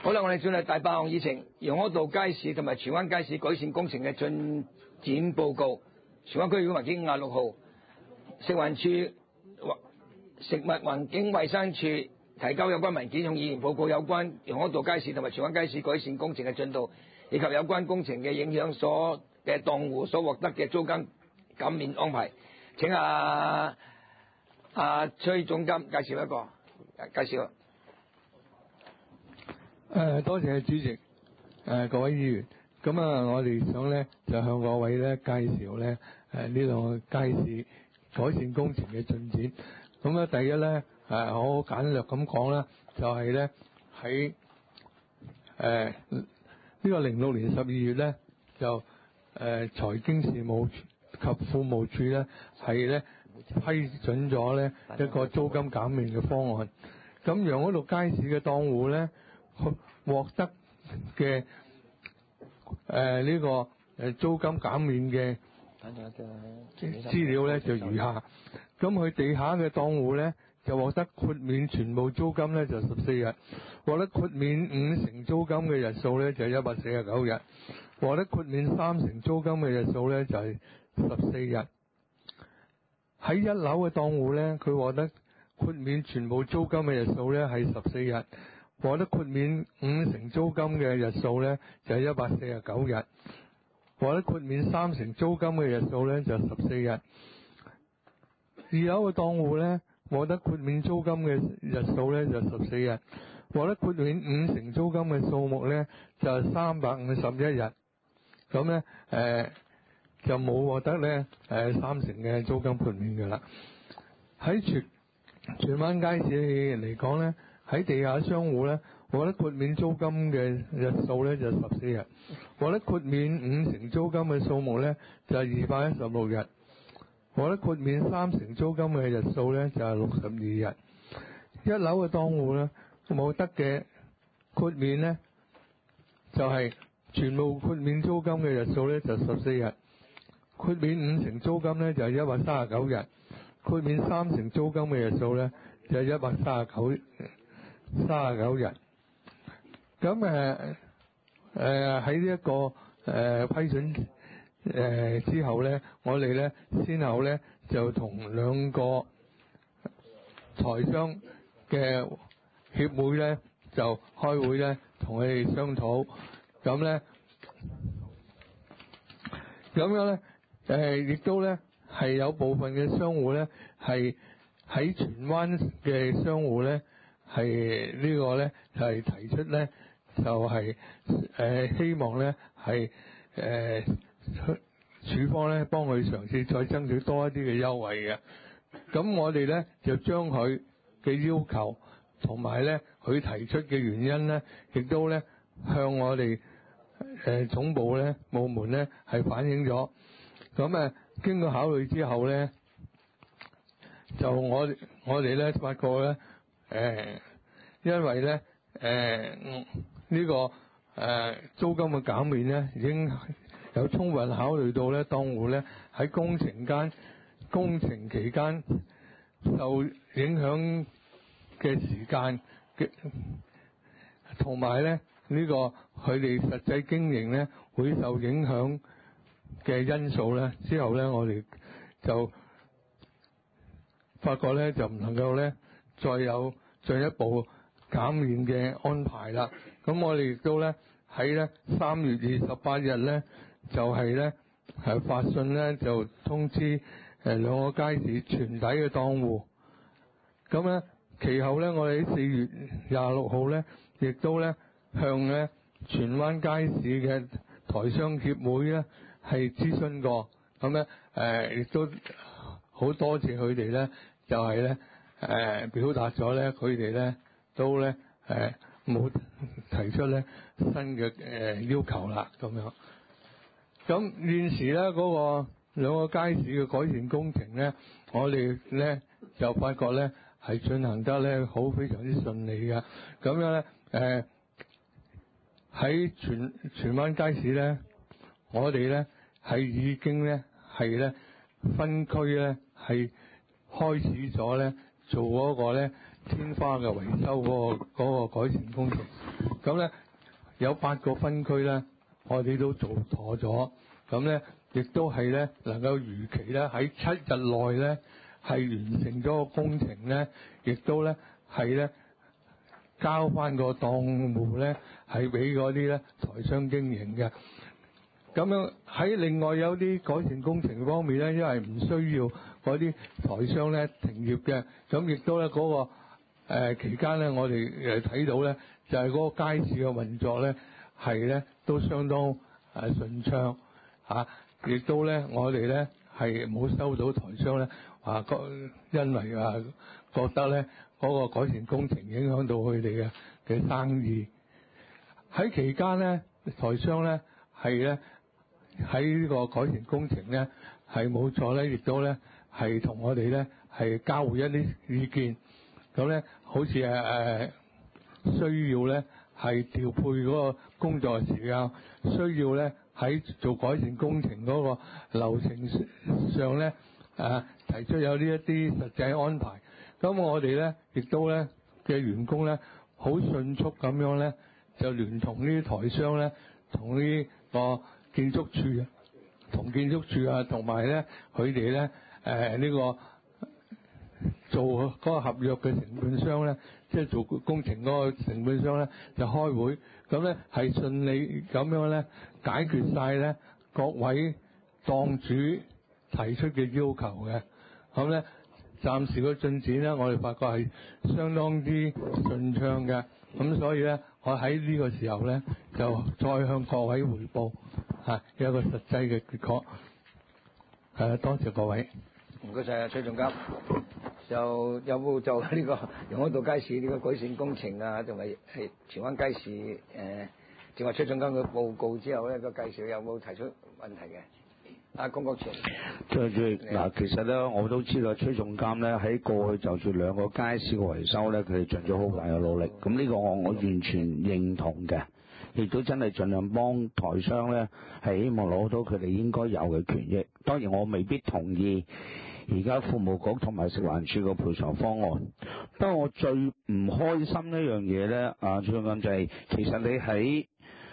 好啦，我哋轉嚟第8項議程，楊柯道街市同埋荃灣街市改善工程嘅進展報告。荃灣區議會文件56號，食物環境衛生署提交有關文件，向議員報告有關楊柯道街市同埋荃灣街市改善工程嘅進度，以及有關工程嘅影響所嘅檔戶所獲得嘅租金減免安排。請崔總監介紹。 多謝主席，各位議員。咁我哋想咧就向各位咧介紹咧呢兩個街市改善工程嘅進展。咁第一咧我好簡略咁講啦，就係咧喺呢個06年12月咧就財經事務及庫務處咧係咧批准咗咧一個租金減免嘅方案。咁楊柯道街市嘅檔戶咧獲得嘅呢個租金減免嘅資料咧就如下。咁佢地下嘅檔戶咧就獲得豁免全部租金咧就14日，獲得豁免5成租金嘅日數咧就149日，獲得豁免3成租金嘅日數咧就係14日。喺一樓嘅檔戶咧，佢獲得豁免全部租金嘅日數咧係14日，獲得豁免5成租金嘅日數咧就係149日，獲得豁免3成租金嘅日數咧就14日。二樓嘅檔戶咧獲得豁免租金嘅日數咧就14日，獲得豁免5成租金嘅數目咧就係351日。咁咧就冇獲得咧3成嘅租金豁免㗎啦。喺荃灣街市嚟講咧，喺地下商戶咧獲得豁免租金嘅日數咧就14日，獲得豁免5成租金嘅數目咧就係216日，獲得豁免3成租金嘅日數咧就係62日。一樓嘅檔戶咧冇得嘅豁免咧就係全部豁免租金嘅日數咧就14日，豁免5成租金咧就係139日，豁免3成租金嘅日數咧就係139日。咁喺呢一個批准之後咧，我哋咧先後咧就同兩個財商嘅協會咧就開會咧同佢哋商討。咁樣咧亦都咧係有部分嘅商戶咧係喺荃灣嘅商戶咧係呢個咧係提出咧就係希望咧係署方咧幫佢嘗試再爭取多一啲嘅優惠嘅。咁我哋咧就將佢嘅要求同埋咧佢提出嘅原因咧，亦都咧向我哋總部咧部門咧係反映咗。咁經過考慮之後咧，就我哋咧發覺咧因為咧呢個租金嘅減免咧已經有充分考慮到咧檔戶咧喺工程期間受影響嘅時間嘅，同埋咧呢個佢哋實際經營咧會受影響嘅因素咧，之後咧我哋就發覺咧就唔能夠咧再有進一步減免嘅安排啦。咁我哋亦都咧喺咧3月28日咧就係咧係發信咧就通知兩個街市全體嘅檔戶。咁咧其後咧我哋喺4月26號咧亦都咧向咧荃灣街市嘅台商協會咧係諮詢過。咁咧亦都好多謝佢哋咧就係咧表達咗咧佢哋咧都咧冇提出咧新嘅要求啦咁樣。咁現時咧嗰個兩個街市嘅改善工程咧，我哋咧就發覺咧係進行得咧好非常之順利嘅。咁樣咧喺荃灣街市咧，我哋咧係已經咧係咧分區咧係開始咗咧做嗰個咧天花嘅維修嗰個改善工程。咁咧有8個分區咧，我哋都做妥咗。咁咧亦都係咧能夠如期咧喺7日內咧係完成咗個工程咧，亦都咧係咧交翻個檔戶咧係俾嗰啲咧台商經營嘅。咁樣喺另外有啲改善工程方面咧，因為唔需要嗰啲台商咧停業嘅，咁亦都咧嗰個期間咧，我哋睇到咧就係嗰個街市嘅運作咧係咧都相當順暢嚇，亦都咧我哋咧係冇收到台商咧話因為覺得咧嗰個改善工程影響到佢哋嘅生意。喺期間咧，台商咧係咧喺呢個改善工程咧係冇錯咧，亦都咧係同我哋咧係交換一啲意見。咁咧好似需要咧係調配嗰個工作時間，需要咧喺做改善工程嗰個流程上咧提出有呢一啲實際安排。咁我哋咧亦都咧嘅員工咧好迅速咁樣咧就聯同呢啲台商咧同呢個建築署同埋咧佢哋咧呢個做嗰個合約嘅承辦商咧，即係做工程嗰個承辦商咧就開會，咁咧係順利咁樣咧解決晒咧各位檔主提出嘅要求嘅。咁咧暫時個進展咧，我哋發覺係相當之順暢嘅。咁所以咧，我喺呢個時候咧就再向各位匯報有一個實際嘅結果。多謝各位。 唔該晒崔總監。就有冇就呢個容安道街市呢個改善工程啊，同埋係荃灣街市正話崔總監嘅報告之後咧個介紹有冇提出問題嘅？阿龔國全， 嗱，其實咧我都知道崔總監咧喺過去就住2個街市嘅維修咧，佢哋盡咗好大嘅努力。咁呢個我完全認同嘅，亦都真係盡量幫台商咧係希望攞到佢哋應該有嘅權益。當然我未必同意而家庫務局同埋食環署個賠償方案。不過我最唔開心一樣嘢咧，崔總監就係其實你喺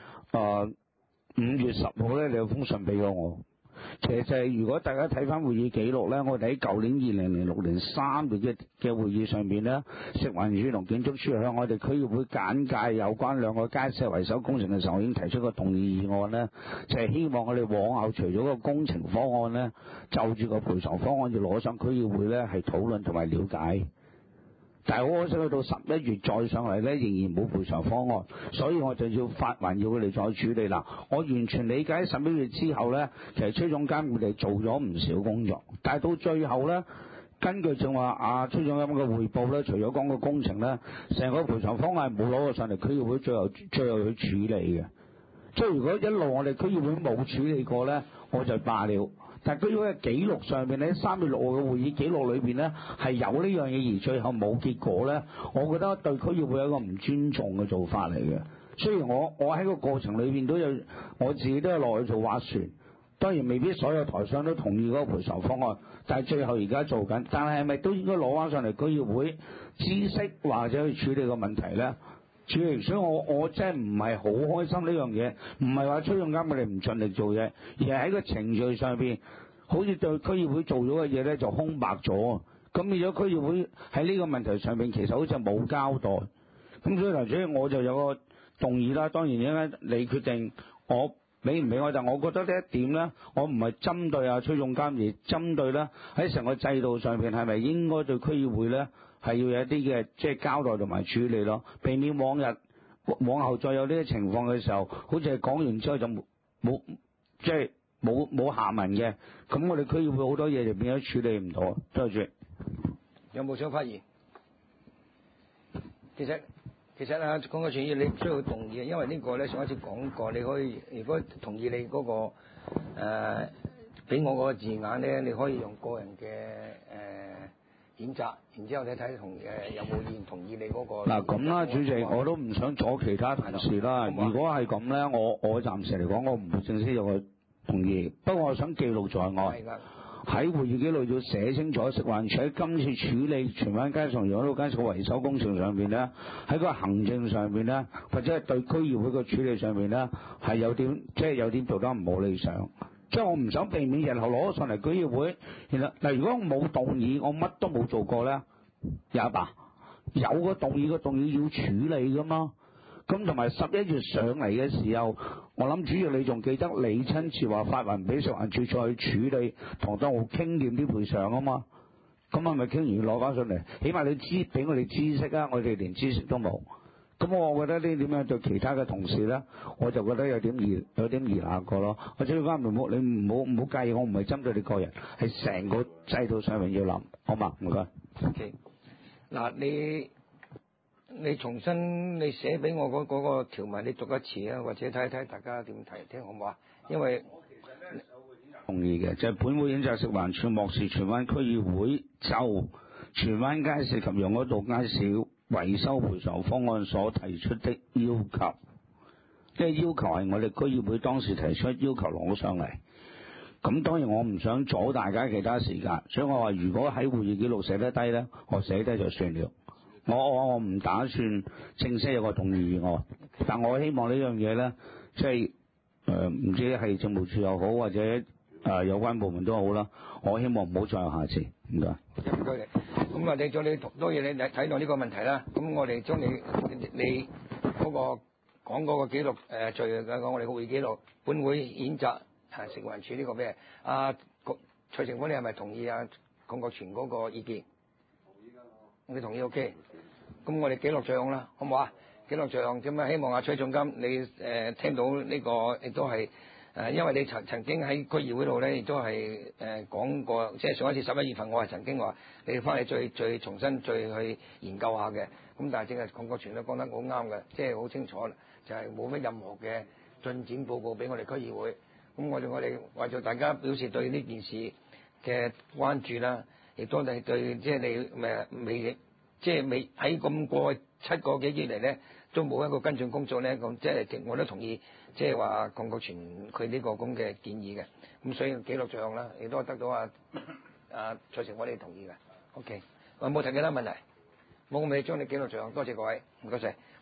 5月10號咧，你有封信俾咗我。其實就係如果大家睇翻會議記錄咧，我哋喺舊年2006年3月嘅會議上邊咧，食環署同建築署向我哋區議會簡介有關2個街市維修工程嘅時候，我已經提出個動議議案咧，就係希望我哋往後除咗個工程方案咧，就住個賠償方案要攞上區議會咧係討論同埋了解。但係好可惜，去到11月再上嚟咧，仍然冇賠償方案，所以我就要發還要佢哋再處理啦。我完全理解11月之後咧，其實崔總監佢哋做咗唔少工作，但係到最後咧，根據正話崔總監嘅匯報咧，除咗講個工程咧，成個賠償方案冇攞過上嚟區議會最後去處理嘅。即係如果一路我哋區議會冇處理過咧，我就罷了。但係區議會嘅記錄上面咧，3月6號嘅會議記錄裏邊咧係有呢樣嘢，而最後冇結果咧，我覺得對區議會有一個唔尊重嘅做法嚟嘅。雖然我喺個過程裏邊都有我自己都有落去做斡旋，當然未必所有台商都同意嗰個賠償方案，但係最後而家做緊，但係係咪都應該攞翻上嚟區議會知悉或者去處理個問題咧？所以我真係唔係好開心呢樣嘢，唔係話崔總監佢哋唔盡力做嘢，而係喺個程序上邊，好似對區議會做咗嘅嘢咧就空白咗。咁變咗區議會喺呢個問題上邊其實好似冇交代。咁所以我就有個動議啦。當然因為你決定我俾唔俾我，但我覺得呢一點咧，我唔係針對崔總監，而針對咧喺成個制度上邊係咪應該對區議會咧係要有一啲嘅即係交代同埋處理咯，避免往後再有呢啲情況嘅時候，好似係講完之後就冇即係冇下文嘅，咁我哋區議會好多嘢就變咗處理唔到。多謝。 有冇想發言？其實龔國全議員你唔需要動議嘅，因為呢個咧上一次講過，你可以如果同意你嗰個俾我嗰個字眼咧，你可以用個人嘅譴責，然之後你睇同有冇議員同意你嗰個。 嗱咁啦，主席，我都唔想阻其他同事啦。如果係咁咧，我暫時嚟講，我唔會正式有個同意。不過我想記錄在案。 喺會議記錄要寫清楚，食環署喺今次處理荃灣街市同楊屋道街市嘅維修工程上邊咧，喺個行政上邊咧，或者係對區議會嘅處理上邊咧，係有點做得唔好理想。即係我唔想避免日後攞上嚟區議會，然後嗱，如果我冇動議，我乜都冇做過咧，有個動議要處理噶嘛。咁同埋11月上嚟嘅時候，我諗主要你仲記得你親自話發還俾食環署再去處理，同當局傾掂啲賠償啊嘛。咁係咪傾完要攞翻上嚟？起碼你俾我哋知識啊，我哋連知識都冇。咁我覺得呢點樣對其他嘅同事咧，我就覺得有點疑難過咯。或者你唔好介意，我唔係針對你個人，係成個制度上面要諗，好嘛？唔該。 OK，嗱你重新你寫俾我嗰個條文，你讀一次啊，或者睇一睇大家點睇，聽好唔好啊？因為同意嘅，就係本會譴責食環署漠視荃灣區議會就荃灣街市及楊屋道街市維修賠償方案所提出的要求，即係要求係我哋區議會當時提出要求攞上嚟。咁當然我唔想阻大家其他時間，所以我話如果喺會議記錄寫得低咧，我寫低就算了。我唔打算正式有個動議議案，但我希望呢樣嘢咧，即係唔知係政務處又好，或者有關部門都好啦。我希望唔好再有下次。唔該。 唔該你。咁啊，你咗你多嘢你睇到呢個問題啦。咁我哋將你嗰個講嗰個記錄講我哋個會議記錄，本會譴責食環署呢個咩？蔡成鋒，你係咪同意鄺國全嗰個意見？你同意 OK， 咁我哋記錄在案啦，好唔好啊？記錄在案咁啊，希望崔總監你聽到呢個亦都係因為你曾經喺區議會度咧，亦都係講過，即係上一次11月份我係曾經話你翻嚟再重新再去研究下嘅。咁但係正係鄺國全都講得好啱嘅，即係好清楚啦，就係冇乜任何嘅進展報告俾我哋區議會。咁我哋為咗大家表示對呢件事嘅關注啦。亦都係對，即係你未喺咁過7個幾月嚟咧，都冇一個跟進工作咧，咁即係我都同意，即係話鄺國全佢呢個咁嘅建議嘅，咁所以記錄在案啦，亦都得到蔡成我哋同意嘅。OK， 我冇提其他問題，冇，我咪將你記錄在案，多謝各位，唔該晒。